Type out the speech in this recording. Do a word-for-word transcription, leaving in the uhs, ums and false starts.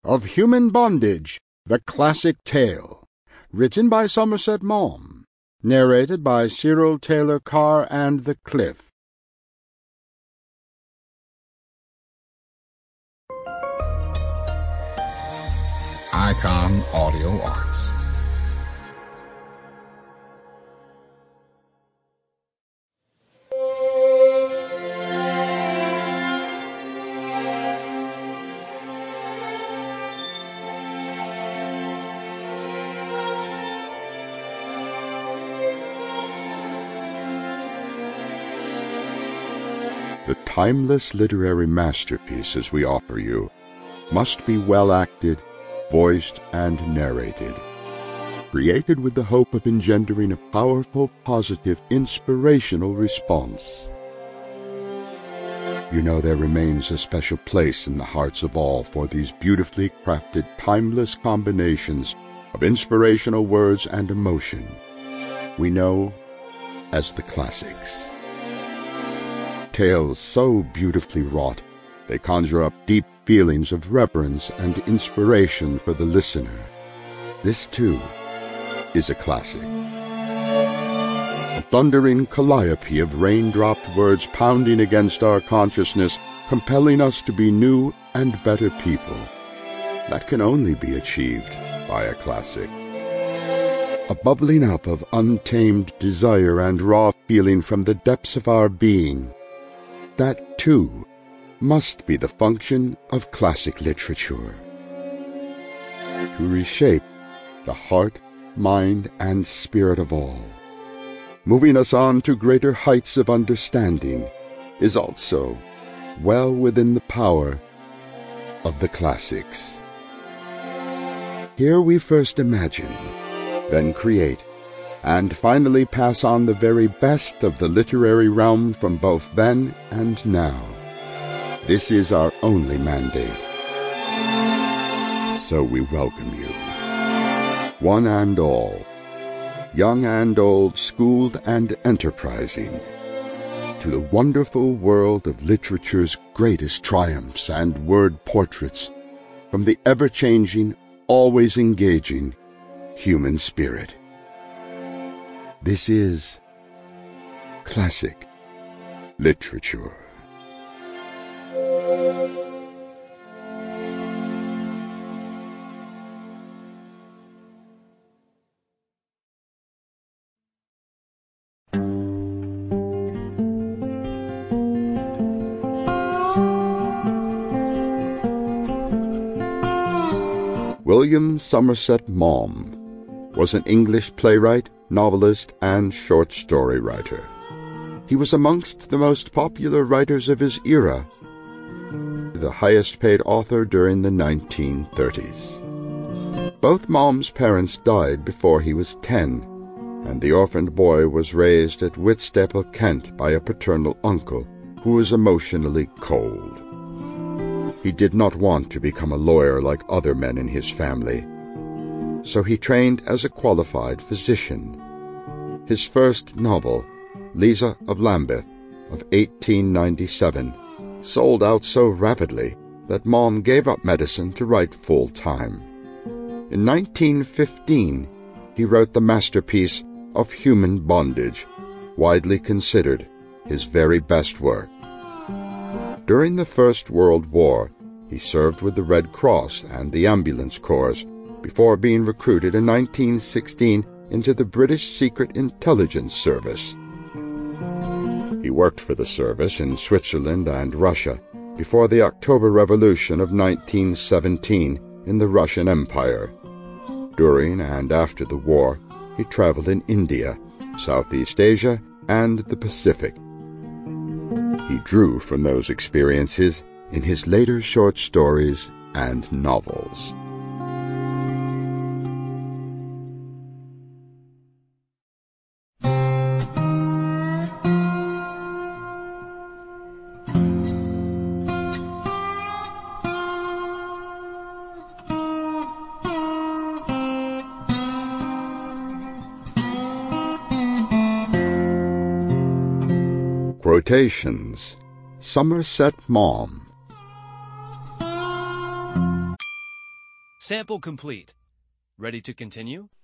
of Human Bondage, the Classic Tale, written by Somerset Maugham, narrated by Cyril Taylor Carr and The Cliff. Icon Audio Arts. The timeless literary masterpieces we offer you must be well acted, voiced, and narrated, created with the hope of engendering a powerful, positive, inspirational response. You know there remains a special place in the hearts of all for these beautifully crafted, timeless combinations of inspirational words and emotion we know as the classics. Tales so beautifully wrought, they conjure up deep feelings of reverence and inspiration for the listener. This, too, is a classic. A thundering calliope of raindropped words pounding against our consciousness, compelling us to be new and better people. That can only be achieved by a classic. A bubbling up of untamed desire and raw feeling from the depths of our being. That, too, must be the function of classic literature. To reshape the heart, mind, and spirit of all, moving us on to greater heights of understanding, is also well within the power of the classics. Here we first imagine, then create, and finally pass on the very best of the literary realm from both then and now. This is our only mandate. So we welcome you, one and all, young and old, schooled and enterprising, to the wonderful world of literature's greatest triumphs and word portraits from the ever-changing, always engaging human spirit. This is classic literature. William Somerset Maugham was an English playwright, novelist, and short story writer. He was amongst the most popular writers of his era, the highest paid author during the nineteen thirties. Both Maugham's parents died before he was ten, and the orphaned boy was raised at Whitstable, Kent, by a paternal uncle who was emotionally cold. He did not want to become a lawyer like other men in his family, so he trained as a qualified physician. His first novel, Liza of Lambeth, of eighteen ninety-seven, sold out so rapidly that Maugham gave up medicine to write full-time. In nineteen fifteen, he wrote the masterpiece of Human Bondage, widely considered his very best work. During the First World War, he served with the Red Cross and the Ambulance Corps before being recruited in nineteen sixteen into the British Secret Intelligence Service. He worked for the service in Switzerland and Russia before the October Revolution of nineteen seventeen in the Russian Empire. During and after the war, he traveled in India, Southeast Asia, and the Pacific. He drew from those experiences in his later short stories and novels. Quotations. Somerset Maugham. Sample complete. Ready to continue?